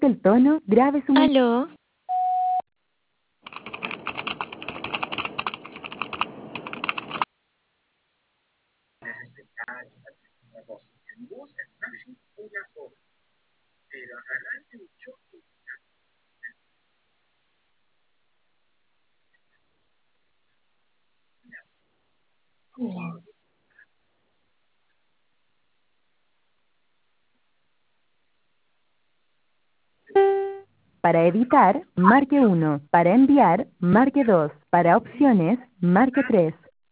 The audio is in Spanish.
conozca el tono, grabe su... Aló. Para editar, marque 1. Para enviar, marque 2. Para opciones, marque 3.